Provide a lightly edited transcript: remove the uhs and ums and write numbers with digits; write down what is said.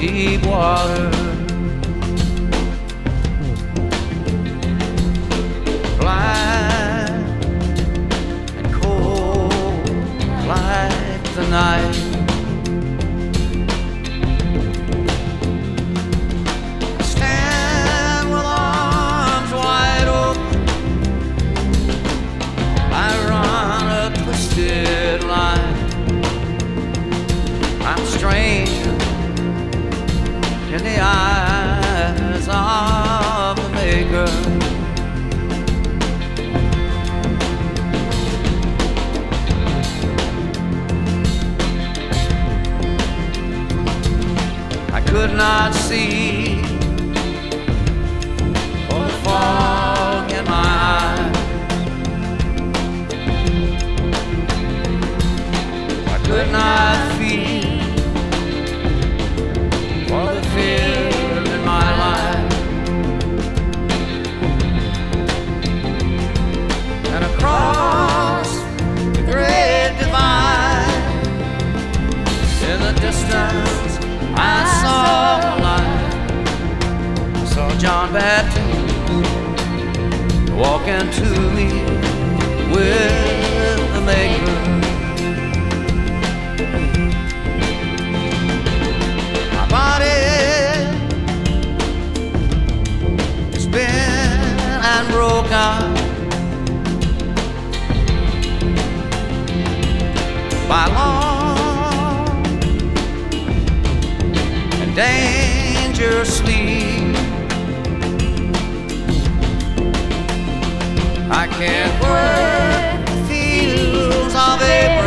deep water. Blind and cold like the night. Stand with arms wide open. I run a twisted line. I'm a stranger in the eyes of the Maker. I could not see for the fog in my eye. I could not feel for the fear in my life. And across the great divide, in the distance I saw a light. I saw John Baptist walking to me with the Maker. My body is bent and broken by long and dangerous sleep. I can't work the fields of Abraham